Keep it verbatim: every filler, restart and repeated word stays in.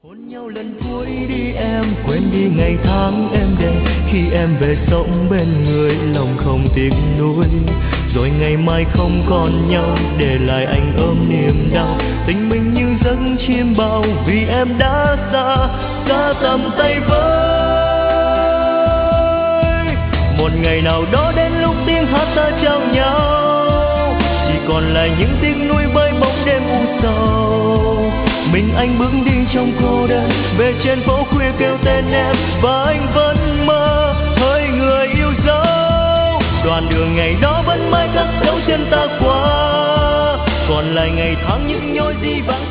hôn nhau lần cuối đi em, quên đi ngày tháng em đêm khi em về sống bên người lòng không tiếc nuối. Rồi ngày mai không còn nhau để lại anh ôm niềm đau, tình mình như giấc chim bao vì em đã xa xa tầm tay với. Một ngày nào đó đến lúc tiếng hát ta trao nhau, chỉ còn lại những tiếc nuối với bóng đêm u sầu. Mình anh bước đi trong cô đơn về trên phố khuya kêu tên em, và anh vẫn mơ hỡi người yêu dấu. Đoạn đường ngày đó vẫn mãi khắc dấu chân ta qua, còn lại ngày tháng những nhối di vắng.